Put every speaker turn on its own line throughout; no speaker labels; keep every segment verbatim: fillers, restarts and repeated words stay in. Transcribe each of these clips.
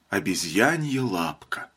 Обезьянья лапка.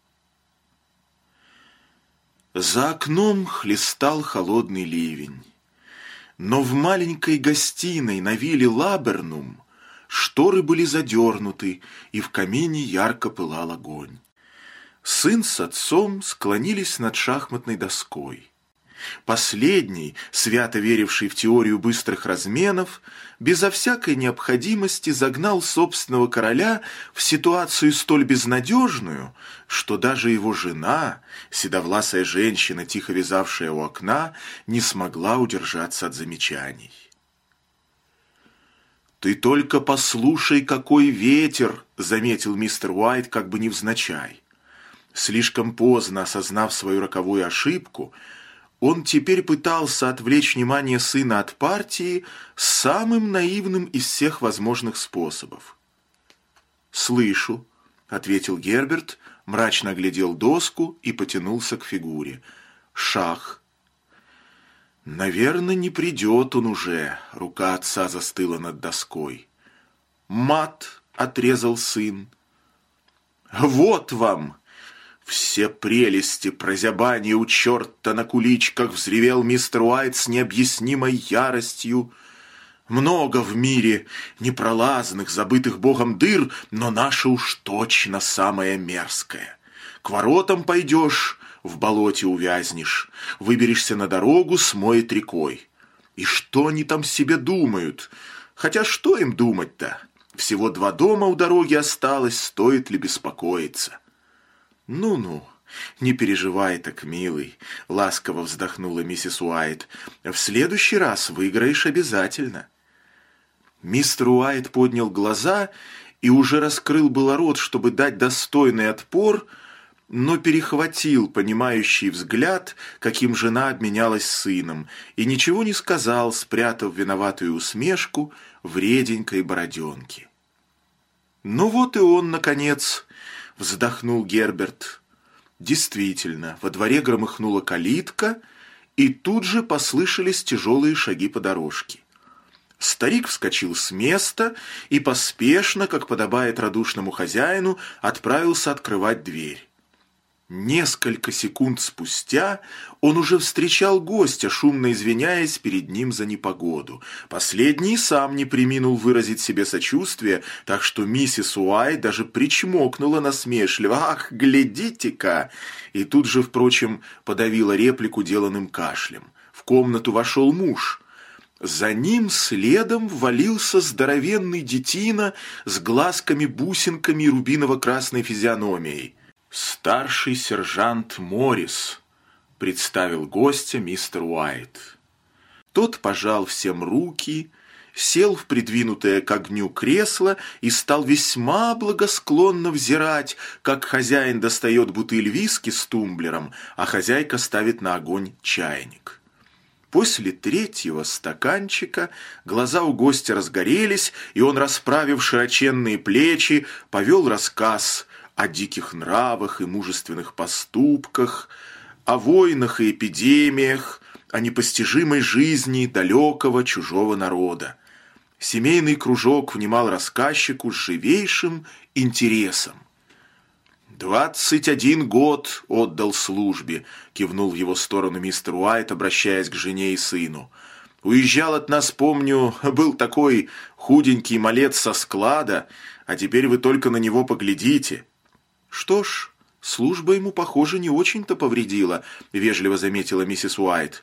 За окном хлестал холодный ливень, но в маленькой гостиной на вилле Лабернум шторы были задернуты, и в камине ярко пылал огонь. Сын с отцом склонились над шахматной доской. Последний, свято веривший в теорию быстрых разменов, безо всякой необходимости загнал собственного короля в ситуацию столь безнадежную, что даже его жена, седовласая женщина, тихо вязавшая у окна, не смогла удержаться от замечаний. «Ты только послушай, какой ветер!» — заметил мистер Уайт как бы невзначай. Слишком поздно осознав свою роковую ошибку, он теперь пытался отвлечь внимание сына от партии самым наивным из всех возможных способов. «Слышу», — ответил Герберт, мрачно оглядел доску и потянулся к фигуре. «Шах». «Наверное, не придет он уже», — рука отца застыла над доской. «Мат», — отрезал сын. «Вот вам!» «Все прелести прозябания у черта на куличках!» — взревел мистер Уайт с необъяснимой яростью. «Много в мире непролазных, забытых Богом дыр, но наша уж точно самая мерзкая. К воротам пойдешь, в болоте увязнешь, выберешься на дорогу, смоет рекой. И что они там себе думают? Хотя что им думать-то? Всего два дома у дороги осталось, стоит ли беспокоиться?» «Ну-ну, не переживай так, милый», — ласково вздохнула миссис Уайт. «В следующий раз выиграешь обязательно». Мистер Уайт поднял глаза и уже раскрыл было рот, чтобы дать достойный отпор, но перехватил понимающий взгляд, каким жена обменялась с сыном, и ничего не сказал, спрятав виноватую усмешку в реденькой бороденке. «Ну вот и он, наконец», — вздохнул Герберт. Действительно, во дворе громыхнула калитка, и тут же послышались тяжелые шаги по дорожке. Старик вскочил с места и поспешно, как подобает радушному хозяину, отправился открывать дверь. Несколько секунд спустя он уже встречал гостя, шумно извиняясь перед ним за непогоду. Последний сам не преминул выразить себе сочувствие, так что миссис Уайт даже причмокнула насмешливо: «Ах, глядите-ка!» И тут же, впрочем, подавила реплику деланным кашлем. В комнату вошел муж. За ним следом ввалился здоровенный детина с глазками-бусинками и рубиново-красной физиономией. «Старший сержант Моррис», — представил гостя мистер Уайт. Тот пожал всем руки, сел в придвинутое к огню кресло и стал весьма благосклонно взирать, как хозяин достает бутыль виски с тумблером, а хозяйка ставит на огонь чайник. После третьего стаканчика глаза у гостя разгорелись, и он, расправив широченные плечи, повел рассказ о диких нравах и мужественных поступках, о войнах и эпидемиях, о непостижимой жизни далекого чужого народа. Семейный кружок внимал рассказчику с живейшим интересом. «Двадцать один год отдал службе», — кивнул в его сторону мистер Уайт, обращаясь к жене и сыну. «Уезжал от нас, помню, был такой худенький малец со склада, а теперь вы только на него поглядите». «Что ж, служба ему, похоже, не очень-то повредила», — вежливо заметила миссис Уайт.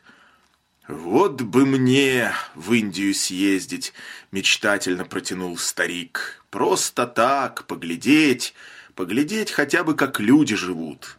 «Вот бы мне в Индию съездить», — мечтательно протянул старик. «Просто так, поглядеть, поглядеть хотя бы, как люди живут».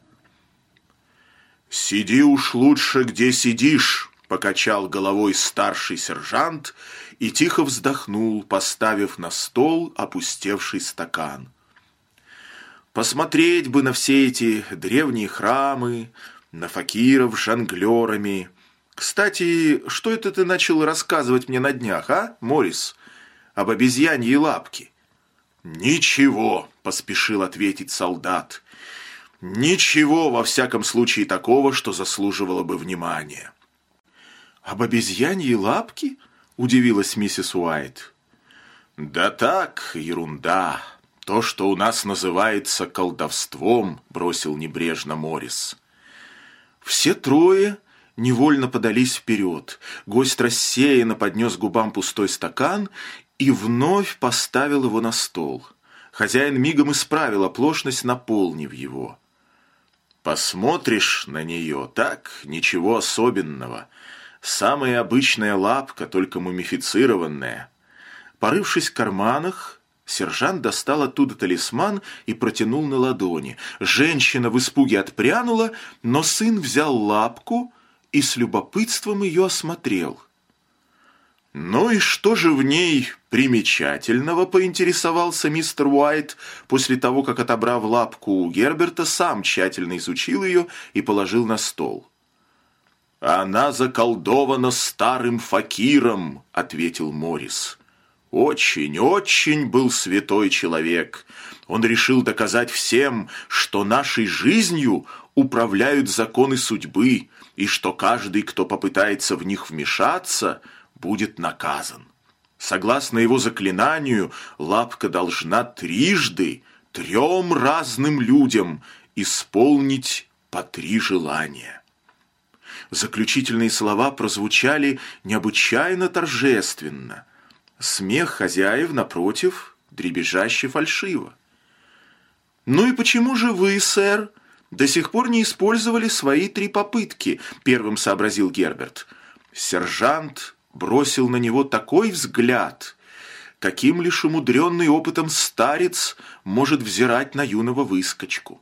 «Сиди уж лучше, где сидишь», — покачал головой старший сержант и тихо вздохнул, поставив на стол опустевший стакан. «Посмотреть бы на все эти древние храмы, на факиров с жонглерами. Кстати, что это ты начал рассказывать мне на днях, а, Моррис? Об обезьяньей лапке?» «Ничего», — поспешил ответить солдат. «Ничего, во всяком случае, такого, что заслуживало бы внимания». «Об обезьяньей лапке?» — удивилась миссис Уайт. «Да так, ерунда. То, что у нас называется колдовством», — бросил небрежно Моррис. Все трое невольно подались вперед. Гость рассеянно поднес к губам пустой стакан и вновь поставил его на стол. Хозяин мигом исправил оплошность, наполнив его. «Посмотришь на нее, так, ничего особенного. Самая обычная лапка, только мумифицированная». Порывшись в карманах, сержант достал оттуда талисман и протянул на ладони. Женщина в испуге отпрянула, но сын взял лапку и с любопытством ее осмотрел. «Ну и что же в ней примечательного?» — поинтересовался мистер Уайт, после того, как, отобрав лапку у Герберта, сам тщательно изучил ее и положил на стол. «Она заколдована старым факиром», — ответил Моррис. «Очень-очень был святой человек. Он решил доказать всем, что нашей жизнью управляют законы судьбы, и что каждый, кто попытается в них вмешаться, будет наказан. Согласно его заклинанию, лапка должна трижды, трем разным людям исполнить по три желания». Заключительные слова прозвучали необычайно торжественно. Смех хозяев, напротив, дребезжаще фальшиво. «Ну и почему же вы, сэр, до сих пор не использовали свои три попытки?» — первым сообразил Герберт. Сержант бросил на него такой взгляд, каким лишь умудренный опытом старец может взирать на юного выскочку.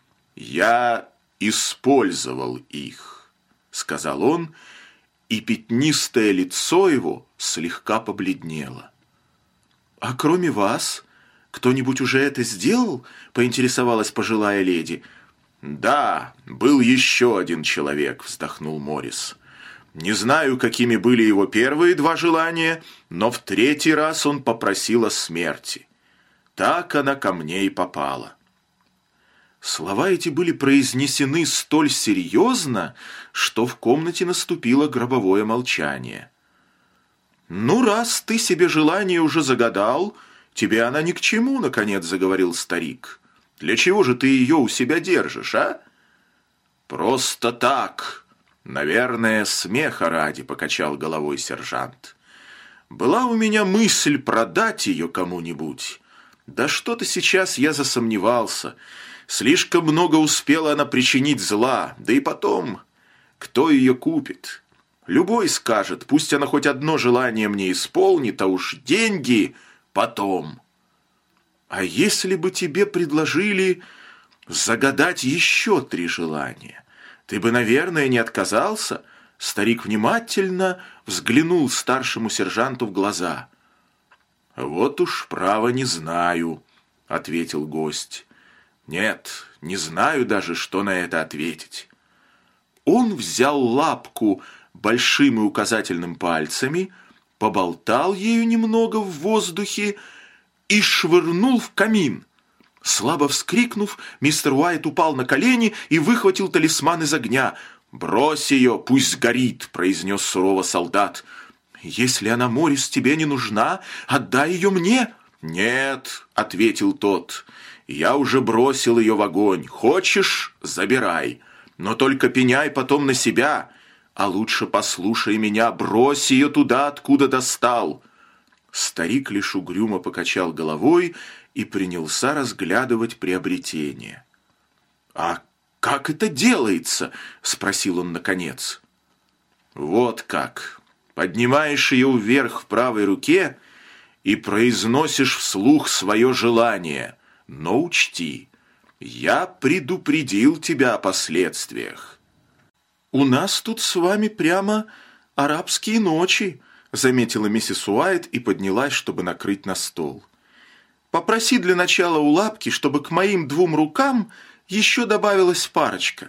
«Я использовал их», — сказал он, и пятнистое лицо его слегка побледнело. «А кроме вас, кто-нибудь уже это сделал?» — поинтересовалась пожилая леди. «Да, был еще один человек», — вздохнул Моррис. «Не знаю, какими были его первые два желания, но в третий раз он попросил о смерти. Так она ко мне и попала». Слова эти были произнесены столь серьезно, что в комнате наступило гробовое молчание. «Ну, раз ты себе желание уже загадал, тебе она ни к чему», — наконец заговорил старик. «Для чего же ты ее у себя держишь, а?» «Просто так. Наверное, смеха ради», — покачал головой сержант. «Была у меня мысль продать ее кому-нибудь. Да что-то сейчас я засомневался. Слишком много успела она причинить зла, да и потом, кто ее купит? Любой скажет, пусть она хоть одно желание мне исполнит, а уж деньги потом». «А если бы тебе предложили загадать еще три желания, ты бы, наверное, не отказался?» Старик внимательно взглянул старшему сержанту в глаза. «Вот уж право не знаю», — ответил гость. «Нет, не знаю даже, что на это ответить». Он взял лапку большим и указательным пальцами, поболтал ею немного в воздухе и швырнул в камин. Слабо вскрикнув, мистер Уайт упал на колени и выхватил талисман из огня. «Брось ее, пусть сгорит», — произнес сурово солдат. «Если она, Моррис, тебе не нужна, отдай ее мне». «Нет», — ответил тот, — «я уже бросил ее в огонь. Хочешь — забирай, но только пеняй потом на себя, а лучше послушай меня, брось ее туда, откуда достал». Старик лишь угрюмо покачал головой и принялся разглядывать приобретение. «А как это делается?» — спросил он наконец. «Вот как. Поднимаешь ее вверх в правой руке и произносишь вслух свое желание. Но учти, я предупредил тебя о последствиях». «У нас тут с вами прямо арабские ночи», — заметила миссис Уайт и поднялась, чтобы накрыть на стол. «Попроси для начала у лапки, чтобы к моим двум рукам еще добавилась парочка».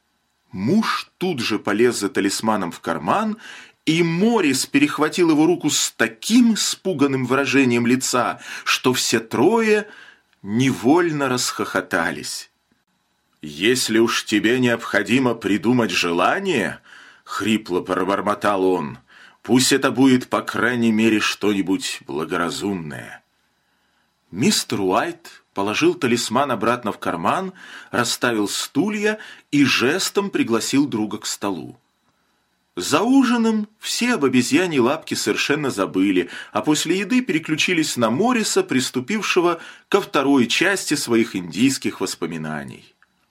Муж тут же полез за талисманом в карман, и Моррис перехватил его руку с таким испуганным выражением лица, что все трое невольно расхохотались. «Если уж тебе необходимо придумать желание, — хрипло пробормотал он, — пусть это будет, по крайней мере, что-нибудь благоразумное». Мистер Уайт положил талисман обратно в карман, расставил стулья и жестом пригласил друга к столу. За ужином все об обезьяньей лапке совершенно забыли, а после еды переключились на Морриса, приступившего ко второй части своих индийских воспоминаний.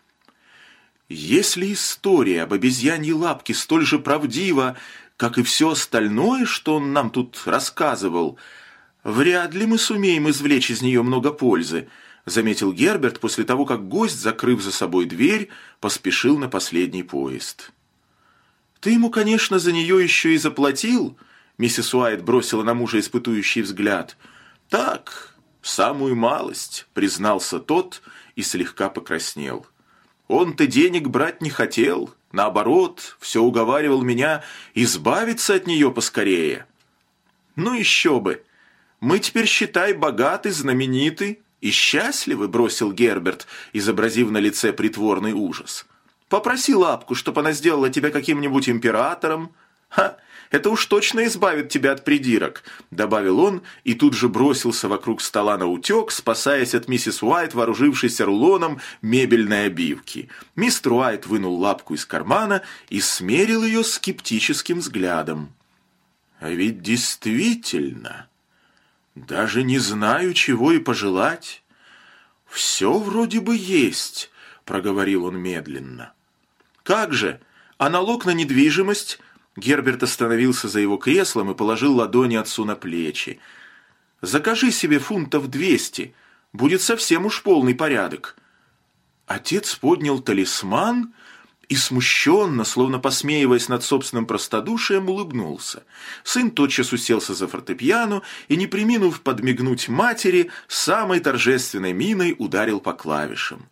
Если история об обезьяньей лапке столь же правдива, как и все остальное, что он нам тут рассказывал, вряд ли мы сумеем извлечь из нее много пользы, заметил Герберт после того, как гость, закрыв за собой дверь, поспешил на последний поезд. «Ты ему, конечно, за нее еще и заплатил?» Миссис Уайт бросила на мужа испытующий взгляд. «Так, самую малость», — признался тот и слегка покраснел. «Он-то денег брать не хотел, наоборот, все уговаривал меня избавиться от нее поскорее». «Ну еще бы! Мы теперь, считай, богаты, знамениты и счастливы», — бросил Герберт, изобразив на лице притворный ужас. «Попроси лапку, чтобы она сделала тебя каким-нибудь императором. Ха, это уж точно избавит тебя от придирок», — добавил он и тут же бросился вокруг стола наутек, спасаясь от миссис Уайт, вооружившейся рулоном мебельной обивки. Мистер Уайт вынул лапку из кармана и смерил ее скептическим взглядом. «А ведь действительно, даже не знаю, чего и пожелать. Все вроде бы есть», — проговорил он медленно. «Как же? А налог на недвижимость?» Герберт остановился за его креслом и положил ладони отцу на плечи. «Закажи себе фунтов двести, будет совсем уж полный порядок». Отец поднял талисман и смущенно, словно посмеиваясь над собственным простодушием, улыбнулся. Сын тотчас уселся за фортепиано и, не преминув подмигнуть матери, самой торжественной миной ударил по клавишам.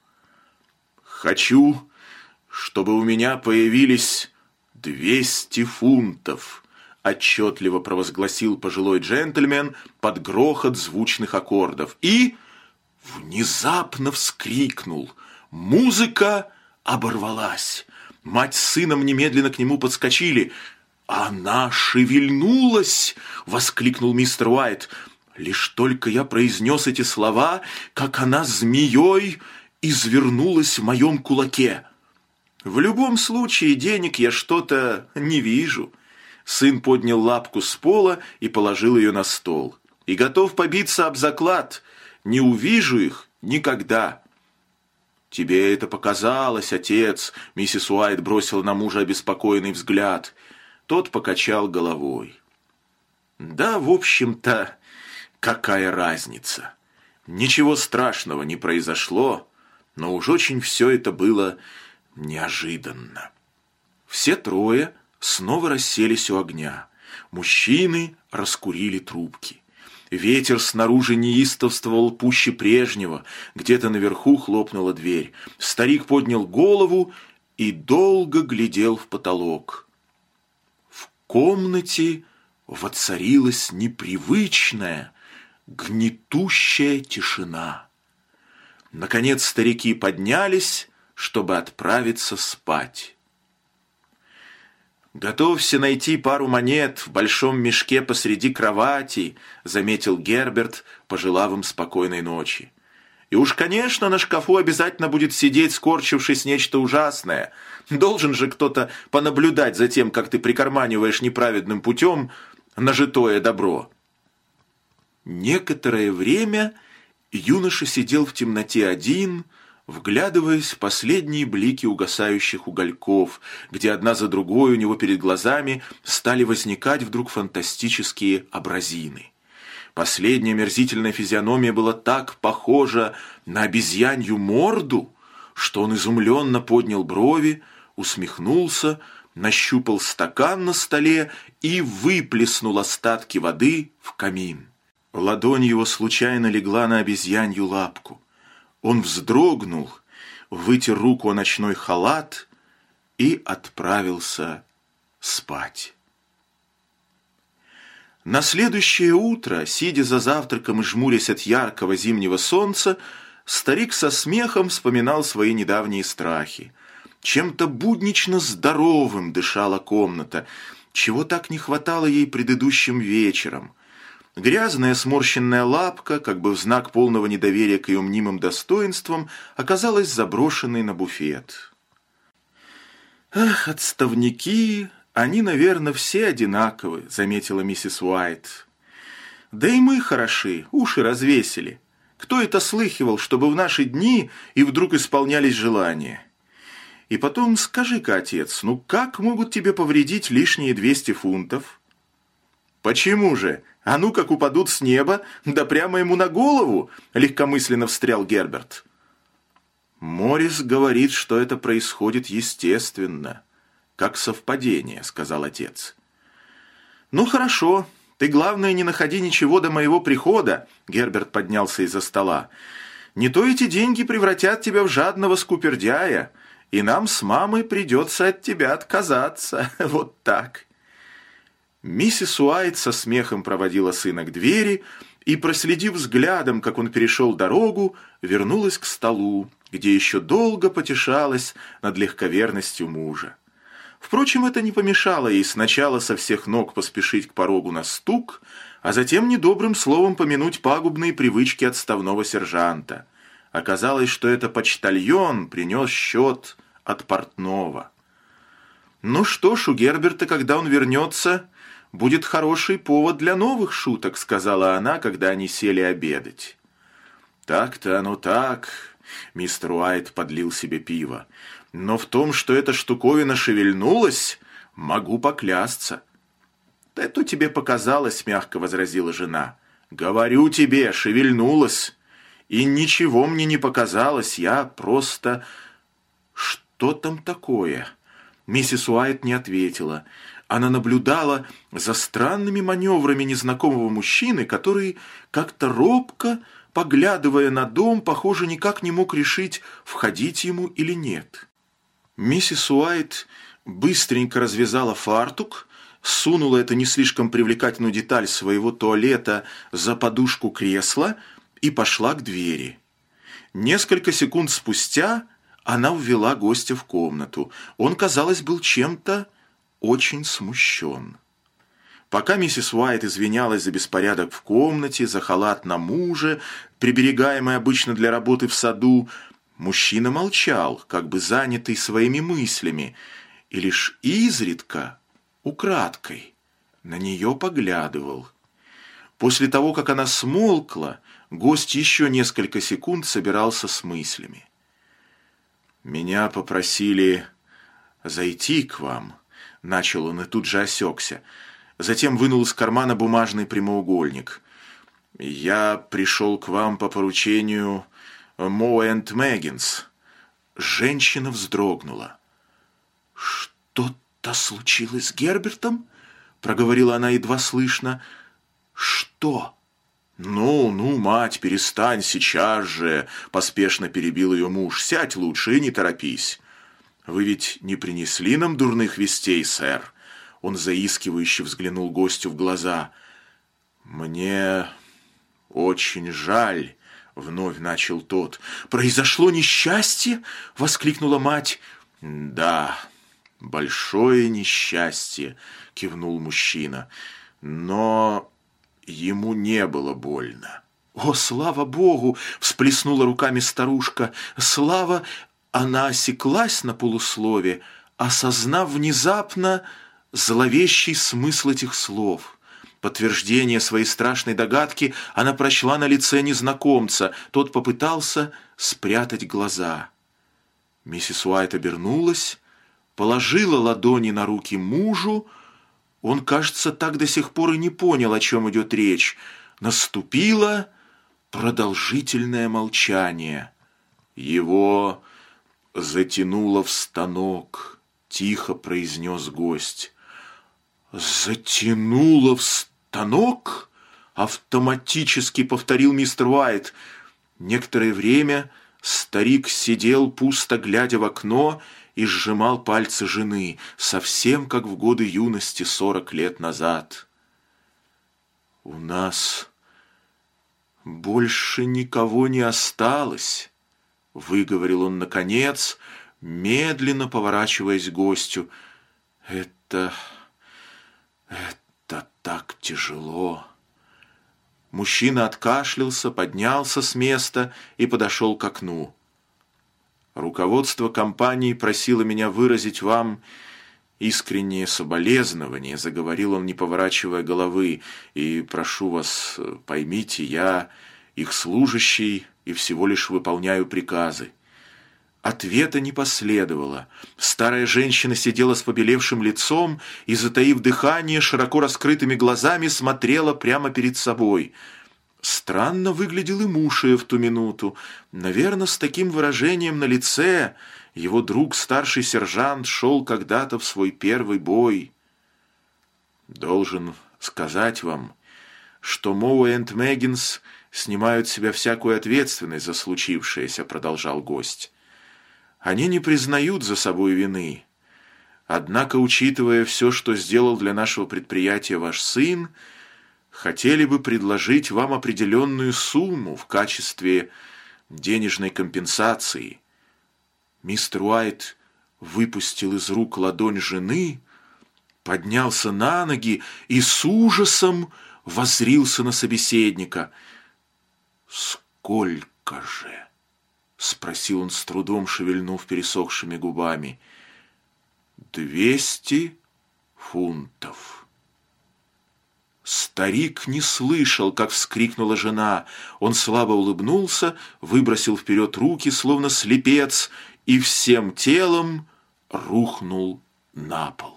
«Хочу, чтобы у меня появились двести фунтов», — отчетливо провозгласил пожилой джентльмен под грохот звучных аккордов и внезапно вскрикнул. Музыка оборвалась. Мать с сыном немедленно к нему подскочили. «Она шевельнулась!» — воскликнул мистер Уайт. «Лишь только я произнес эти слова, как она змеей извернулась в моем кулаке». «В любом случае денег я что-то не вижу». Сын поднял лапку с пола и положил ее на стол. «И готов побиться об заклад. Не увижу их никогда». «Тебе это показалось, отец», — миссис Уайт бросила на мужа обеспокоенный взгляд. Тот покачал головой. «Да, в общем-то, какая разница? Ничего страшного не произошло, но уж очень все это было неожиданно». Все трое снова расселись у огня. Мужчины раскурили трубки. Ветер снаружи неистовствовал пуще прежнего. Где-то наверху хлопнула дверь. Старик поднял голову и долго глядел в потолок. В комнате воцарилась непривычная, гнетущая тишина. Наконец старики поднялись, чтобы отправиться спать. «Готовься найти пару монет в большом мешке посреди кровати», заметил Герберт, пожелав им спокойной ночи. «И уж, конечно, на шкафу обязательно будет сидеть, скорчившись, нечто ужасное. Должен же кто-то понаблюдать за тем, как ты прикарманиваешь неправедным путем нажитое добро». Некоторое время юноша сидел в темноте один, вглядываясь в последние блики угасающих угольков, где одна за другой у него перед глазами стали возникать вдруг фантастические образины. Последняя мерзительная физиономия была так похожа на обезьянью морду, что он изумленно поднял брови, усмехнулся, нащупал стакан на столе и выплеснул остатки воды в камин. Ладонь его случайно легла на обезьянью лапку. Он вздрогнул, вытер руку о ночной халат и отправился спать. На следующее утро, сидя за завтраком и жмурясь от яркого зимнего солнца, старик со смехом вспоминал свои недавние страхи. Чем-то буднично здоровым дышала комната, чего так не хватало ей предыдущим вечером. Грязная сморщенная лапка, как бы в знак полного недоверия к ее мнимым достоинствам, оказалась заброшенной на буфет. «Ах, отставники, они, наверное, все одинаковы», — заметила миссис Уайт. «Да и мы хороши, уши развесили. Кто это слыхивал, чтобы в наши дни и вдруг исполнялись желания? И потом скажи-ка, отец, ну как могут тебе повредить лишние двести фунтов?» «Почему же? А ну как упадут с неба, да прямо ему на голову!» — легкомысленно встрял Герберт. «Моррис говорит, что это происходит естественно, как совпадение», — сказал отец. «Ну хорошо, ты, главное, не находи ничего до моего прихода», — Герберт поднялся из-за стола. «Не то эти деньги превратят тебя в жадного скупердяя, и нам с мамой придется от тебя отказаться. Вот так». Миссис Уайт со смехом проводила сына к двери и, проследив взглядом, как он перешел дорогу, вернулась к столу, где еще долго потешалась над легковерностью мужа. Впрочем, это не помешало ей сначала со всех ног поспешить к порогу на стук, а затем недобрым словом помянуть пагубные привычки отставного сержанта. Оказалось, что это почтальон принес счет от портного. «Ну что ж, у Герберта, когда он вернется, будет хороший повод для новых шуток», — сказала она, когда они сели обедать. «Так-то оно так», — мистер Уайт подлил себе пиво. «Но в том, что эта штуковина шевельнулась, могу поклясться». «Это тебе показалось», — мягко возразила жена. «Говорю тебе, шевельнулась. И ничего мне не показалось, я просто...» «Что там такое?» Миссис Уайт не ответила. Она наблюдала за странными маневрами незнакомого мужчины, который как-то робко, поглядывая на дом, похоже, никак не мог решить, входить ему или нет. Миссис Уайт быстренько развязала фартук, сунула эту не слишком привлекательную деталь своего туалета за подушку кресла и пошла к двери. Несколько секунд спустя она ввела гостя в комнату. Он, казалось, был чем-то очень смущен. Пока миссис Уайт извинялась за беспорядок в комнате, за халат на муже, приберегаемый обычно для работы в саду, мужчина молчал, как бы занятый своими мыслями, и лишь изредка, украдкой, на нее поглядывал. После того, как она смолкла, гость еще несколько секунд собирался с мыслями. «Меня попросили зайти к вам», — начал он и тут же осекся. Затем вынул из кармана бумажный прямоугольник. «Я пришел к вам по поручению Мо энд Мэггинс». Женщина вздрогнула. «Что-то случилось с Гербертом?» — проговорила она едва слышно. «Что?» «Ну, ну, мать, перестань сейчас же!» — поспешно перебил ее муж. «Сядь лучше и не торопись. Вы ведь не принесли нам дурных вестей, сэр?» Он заискивающе взглянул гостю в глаза. «Мне очень жаль», — вновь начал тот. «Произошло несчастье?» — воскликнула мать. «Да, большое несчастье», — кивнул мужчина. «Но ему не было больно». «О, слава Богу!» — всплеснула руками старушка. «Слава!» Она осеклась на полуслове, осознав внезапно зловещий смысл этих слов. Подтверждение своей страшной догадки она прочла на лице незнакомца. Тот попытался спрятать глаза. Миссис Уайт обернулась, положила ладони на руки мужу. Он, кажется, так до сих пор и не понял, о чем идет речь. Наступило продолжительное молчание. Его затянуло в станок, тихо произнес гость. «Затянуло в станок?» — автоматически повторил мистер Уайт. Некоторое время старик сидел, пусто глядя в окно, и сжимал пальцы жены, совсем как в годы юности сорок лет назад. «У нас больше никого не осталось», — выговорил он наконец, медленно поворачиваясь к гостю. «Это... это так тяжело. Мужчина откашлялся, поднялся с места и подошел к окну. «Руководство компании просило меня выразить вам искреннее соболезнование», — заговорил он, не поворачивая головы, «и прошу вас, поймите, я их служащий и всего лишь выполняю приказы». Ответа не последовало. Старая женщина сидела с побелевшим лицом и, затаив дыхание, широко раскрытыми глазами смотрела прямо перед собой. Странно выглядел и муж ее в ту минуту. Наверное, с таким выражением на лице его друг, старший сержант, шел когда-то в свой первый бой. «Должен сказать вам, что Моу энд Мэггинс снимают с себя всякую ответственность за случившееся», — продолжал гость. «Они не признают за собой вины. Однако, учитывая все, что сделал для нашего предприятия ваш сын, хотели бы предложить вам определенную сумму в качестве денежной компенсации». Мистер Уайт выпустил из рук ладонь жены, поднялся на ноги и с ужасом воззрился на собеседника. «Сколько же?» — спросил он с трудом, шевельнув пересохшими губами. «Двести фунтов». Старик не слышал, как вскрикнула жена. Он слабо улыбнулся, выбросил вперед руки, словно слепец, и всем телом рухнул на пол.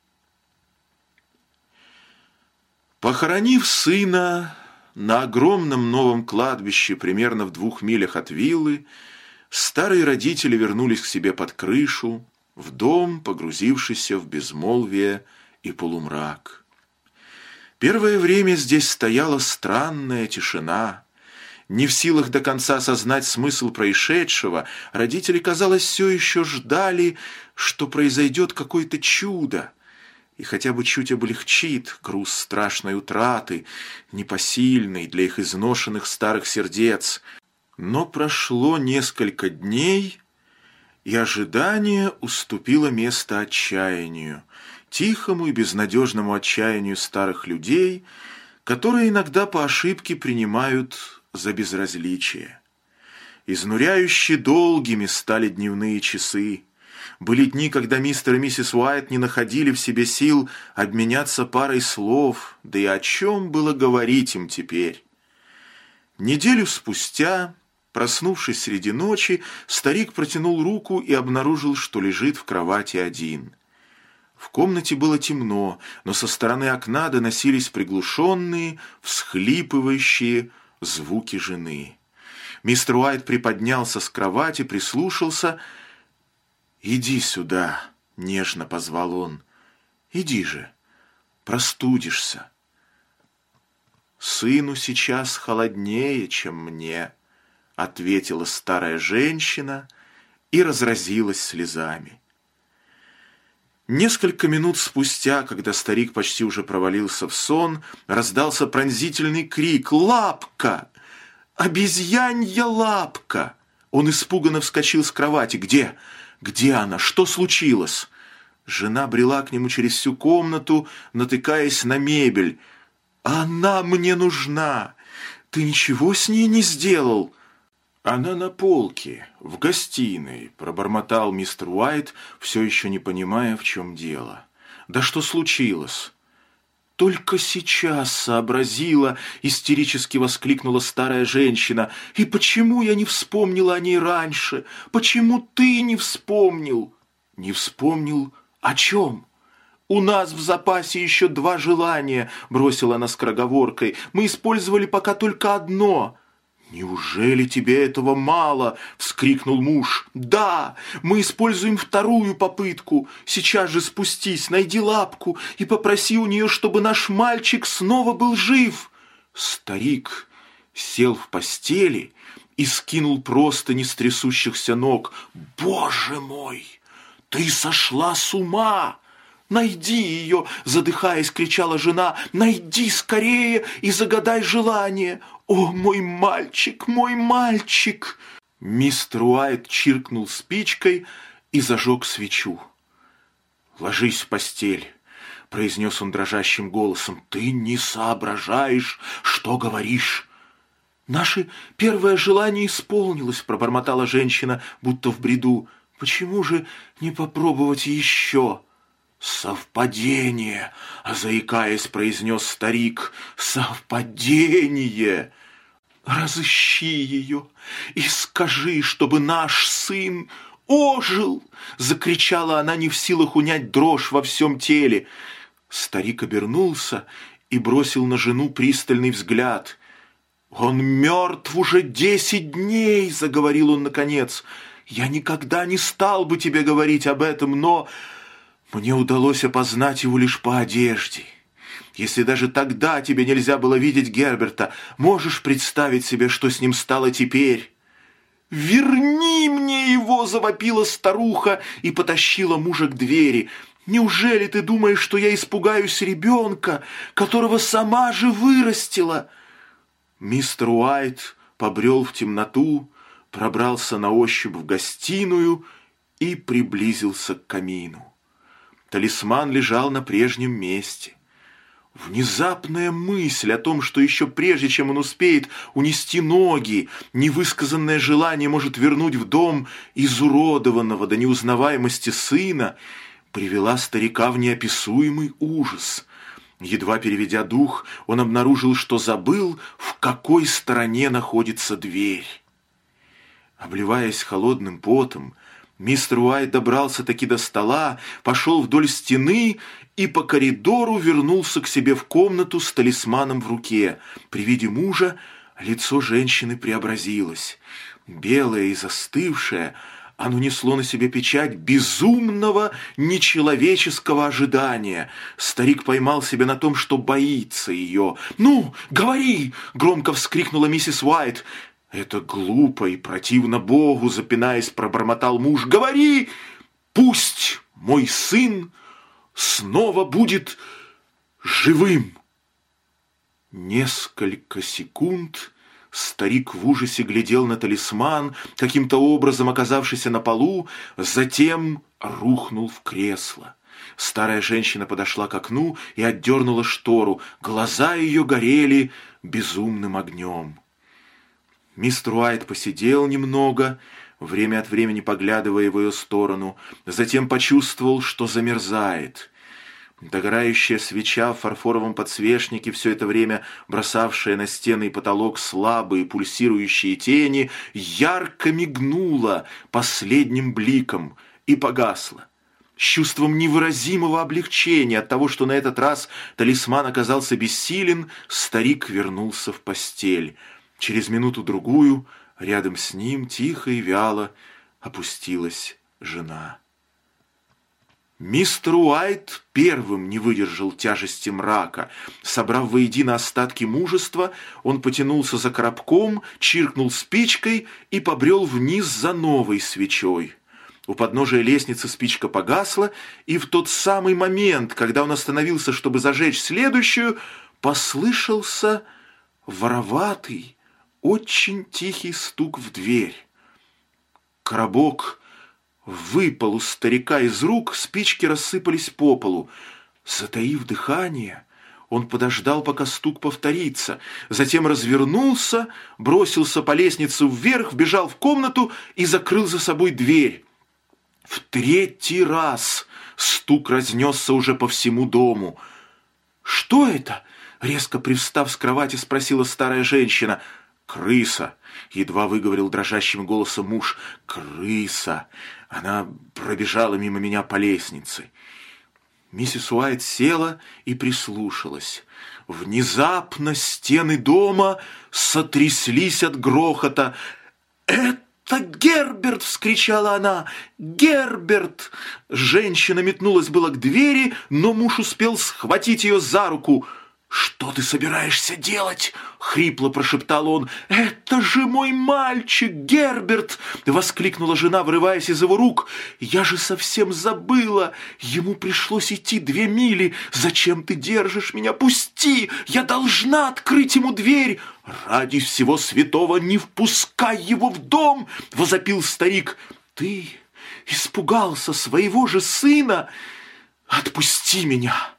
Похоронив сына на огромном новом кладбище примерно в двух милях от виллы, старые родители вернулись к себе под крышу, в дом, погрузившийся в безмолвие и полумрак. Первое время здесь стояла странная тишина. Не в силах до конца осознать смысл происшедшего, родители, казалось, все еще ждали, что произойдет какое-то чудо, и хотя бы чуть облегчит груз страшной утраты, непосильный для их изношенных старых сердец. Но прошло несколько дней, и ожидание уступило место отчаянию, тихому и безнадежному отчаянию старых людей, которые иногда по ошибке принимают за безразличие. Изнуряюще долгими стали дневные часы. Были дни, когда мистер и миссис Уайт не находили в себе сил обменяться парой слов, да и о чем было говорить им теперь. Неделю спустя, проснувшись среди ночи, старик протянул руку и обнаружил, что лежит в кровати один. В комнате было темно, но со стороны окна доносились приглушенные, всхлипывающие звуки жены. Мистер Уайт приподнялся с кровати, прислушался. «Иди сюда», — нежно позвал он. «Иди же, простудишься». «Сыну сейчас холоднее, чем мне», — ответила старая женщина и разразилась слезами. Несколько минут спустя, когда старик почти уже провалился в сон, раздался пронзительный крик: «Лапка! Обезьянья лапка!» Он испуганно вскочил с кровати. «Где? Где она? Что случилось?» Жена брела к нему через всю комнату, натыкаясь на мебель. «Она мне нужна! Ты ничего с ней не сделал?» «Она на полке, в гостиной», — пробормотал мистер Уайт, все еще не понимая, в чем дело. «Да что случилось?» «Только сейчас сообразила», — истерически воскликнула старая женщина. «И почему я не вспомнила о ней раньше? Почему ты не вспомнил?» «Не вспомнил? О чем?» «У нас в запасе еще два желания», — бросила она скороговоркой. «Мы использовали пока только одно». «Неужели тебе этого мало?» — вскрикнул муж. «Да, мы используем вторую попытку. Сейчас же спустись, найди лапку и попроси у нее, чтобы наш мальчик снова был жив». Старик сел в постели и скинул простыни с трясущихся ног. «Боже мой, ты сошла с ума!» «Найди ее!» — задыхаясь, кричала жена. «Найди скорее и загадай желание! О, мой мальчик, мой мальчик!» Мистер Уайт чиркнул спичкой и зажег свечу. «Ложись в постель. произнес он дрожащим голосом. «Ты не соображаешь, что говоришь». «Наше первое желание исполнилось», — пробормотала женщина, будто в бреду. «Почему же не попробовать еще?» «Совпадение!» — заикаясь, произнес старик. «Совпадение!» «Разыщи ее и скажи, чтобы наш сын ожил!» — закричала она, не в силах унять дрожь во всем теле. Старик обернулся и бросил на жену пристальный взгляд. «Он мертв уже десять дней!» — заговорил он наконец. «Я никогда не стал бы тебе говорить об этом, но мне удалось опознать его лишь по одежде. Если даже тогда тебе нельзя было видеть Герберта, можешь представить себе, что с ним стало теперь?» «Верни мне его!» — завопила старуха и потащила мужа к двери. «Неужели ты думаешь, что я испугаюсь ребенка, которого сама же вырастила?» Мистер Уайт побрел в темноту, пробрался на ощупь в гостиную и приблизился к камину. Талисман лежал на прежнем месте. Внезапная мысль о том, что еще прежде, чем он успеет унести ноги, невысказанное желание может вернуть в дом изуродованного до неузнаваемости сына, привела старика в неописуемый ужас. Едва переведя дух, он обнаружил, что забыл, в какой стороне находится дверь. Обливаясь холодным потом, мистер Уайт добрался-таки до стола, пошел вдоль стены и по коридору вернулся к себе в комнату с талисманом в руке. При виде мужа лицо женщины преобразилось. Белое и застывшее, оно несло на себе печать безумного, нечеловеческого ожидания. Старик поймал себя на том, что боится ее. «Ну, говори!» — громко вскрикнула миссис Уайт. «Это глупо и противно Богу», — запинаясь, пробормотал муж. «Говори! Пусть мой сын снова будет живым!» Несколько секунд старик в ужасе глядел на талисман, каким-то образом оказавшийся на полу, затем рухнул в кресло. Старая женщина подошла к окну и отдернула штору. Глаза ее горели безумным огнем. Мистер Уайт посидел немного, время от времени поглядывая в ее сторону, затем почувствовал, что замерзает. Догорающая свеча в фарфоровом подсвечнике, все это время бросавшая на стены и потолок слабые пульсирующие тени, ярко мигнула последним бликом и погасла. С чувством невыразимого облегчения от того, что на этот раз талисман оказался бессилен, старик вернулся в постель. Через минуту-другую рядом с ним тихо и вяло опустилась жена. Мистер Уайт первым не выдержал тяжести мрака. Собрав воедино остатки мужества, он потянулся за коробком, чиркнул спичкой и побрел вниз за новой свечой. У подножия лестницы спичка погасла, и в тот самый момент, когда он остановился, чтобы зажечь следующую, послышался вороватый, очень тихий стук в дверь. Коробок выпал у старика из рук, спички рассыпались по полу. Затаив дыхание, он подождал, пока стук повторится, затем развернулся, бросился по лестнице вверх, вбежал в комнату и закрыл за собой дверь. В третий раз стук разнесся уже по всему дому. «Что это?» — резко привстав с кровати, спросила старая женщина. «Крыса!» — едва выговорил дрожащим голосом муж. «Крыса! Она пробежала мимо меня по лестнице». Миссис Уайт села и прислушалась. Внезапно стены дома сотряслись от грохота. «Это Герберт!» — вскричала она. «Герберт!» Женщина метнулась было к двери, но муж успел схватить ее за руку. «Что ты собираешься делать?» — хрипло прошептал он. «Это же мой мальчик, Герберт!» — воскликнула жена, вырываясь из его рук. «Я же совсем забыла! Ему пришлось идти две мили! Зачем ты держишь меня? Пусти! Я должна открыть ему дверь!» «Ради всего святого не впускай его в дом!» — возопил старик. «Ты испугался своего же сына? Отпусти меня!»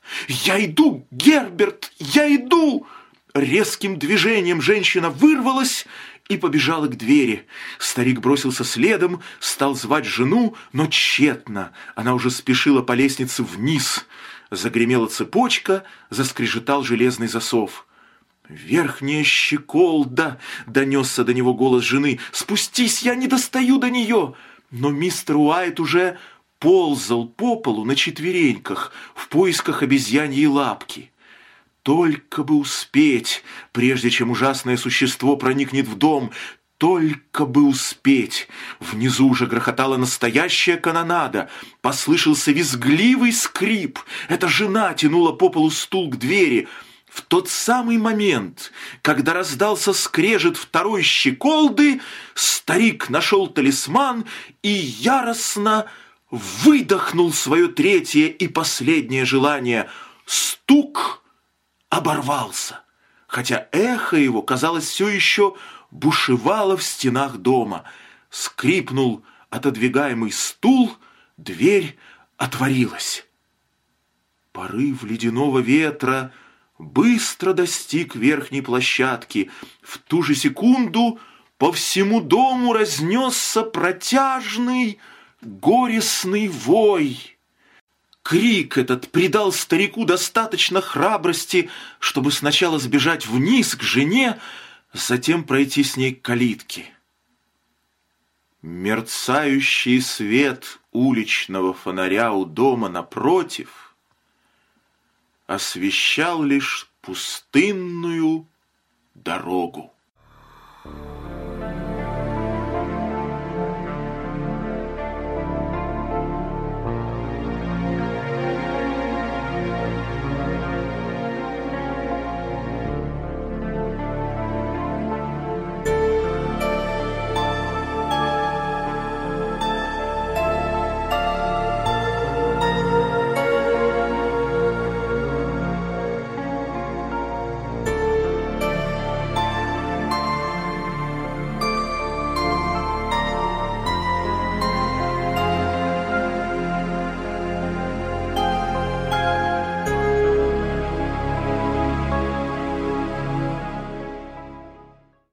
«Я иду, Герберт, я иду!» Резким движением женщина вырвалась и побежала к двери. Старик бросился следом, стал звать жену, но тщетно. Она уже спешила по лестнице вниз. Загремела цепочка, заскрежетал железный засов. «Верхняя щеколда!» — донесся до него голос жены. «Спустись, я не достаю до нее!» Но мистер Уайт уже ползал по полу на четвереньках в поисках обезьяньей лапки. Только бы успеть, прежде чем ужасное существо проникнет в дом, только бы успеть. Внизу уже грохотала настоящая канонада. Послышался визгливый скрип. Эта жена тянула по полу стул к двери. В тот самый момент, когда раздался скрежет второй щеколды, старик нашел талисман и яростно выдохнул свое третье и последнее желание. Стук оборвался, хотя эхо его, казалось, все еще бушевало в стенах дома. Скрипнул отодвигаемый стул, дверь отворилась. Порыв ледяного ветра быстро достиг верхней площадки. В ту же секунду по всему дому разнесся протяжный, горестный вой. Крик этот придал старику достаточно храбрости, чтобы сначала сбежать вниз к жене, затем пройти с ней к калитке. Мерцающий свет уличного фонаря у дома напротив освещал лишь пустынную дорогу.